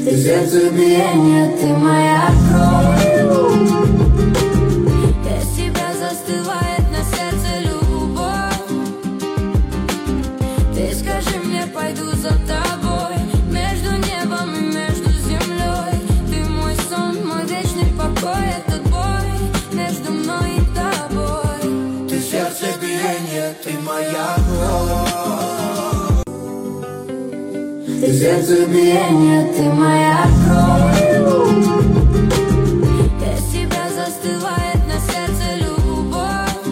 Ты сердцебиение, ты моя кровь. Без тебя застывает на сердце любовь. Ты скажи мне, пойду за тобой, между небом и между землей. Ты мой сон, мой вечный покой, этот бой между мной и тобой. Ты сердцебиение, ты моя кровь. Ты сердцебиение, ты моя кровь. Без тебя застывает на сердце любовь.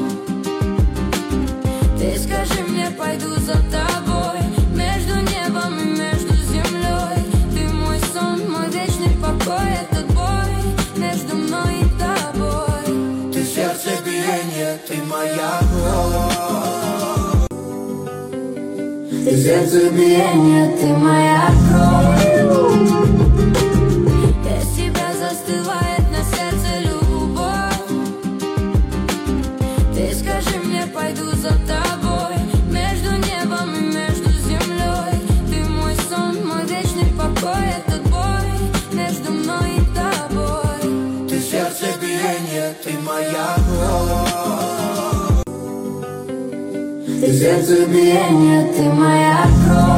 Ты скажи мне, пойду за тобой, между небом и между землей. Ты мой сон, мой вечный покой, этот бой между мной и тобой. Ты сердцебиение, ты моя кровь. Ты сердцебиение, ты моя кровь. Без тебя застывает на сердце любовь. Ты скажи мне, пойду за тобой, между небом и между землей. Ты мой сон, мой вечный покой, этот бой между мной и тобой. Ты сердцебиение, ты моя кровь. Ты сердцебиение, ты моя кровь.